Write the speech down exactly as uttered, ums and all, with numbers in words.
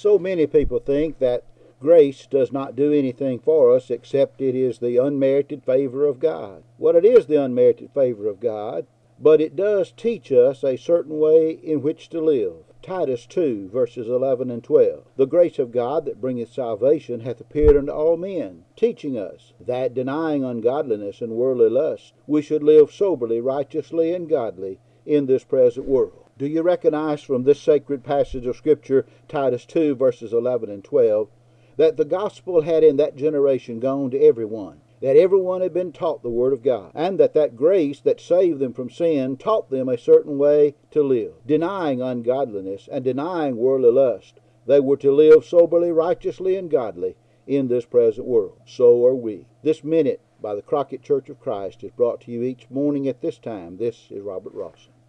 So many people think that grace does not do anything for us except it is the unmerited favor of God. Well, it is the unmerited favor of God, but it does teach us a certain way in which to live. Titus two, verses eleven and twelve. The grace of God that bringeth salvation hath appeared unto all men, teaching us that, denying ungodliness and worldly lust, we should live soberly, righteously, and godly in this present world. Do you recognize from this sacred passage of Scripture, Titus two, verses eleven and twelve, that the gospel had in that generation gone to everyone, that everyone had been taught the Word of God, and that that grace that saved them from sin taught them a certain way to live. Denying ungodliness and denying worldly lust, they were to live soberly, righteously, and godly in this present world. So are we. This Minute by the Crockett Church of Christ is brought to you each morning at this time. This is Robert Rawson.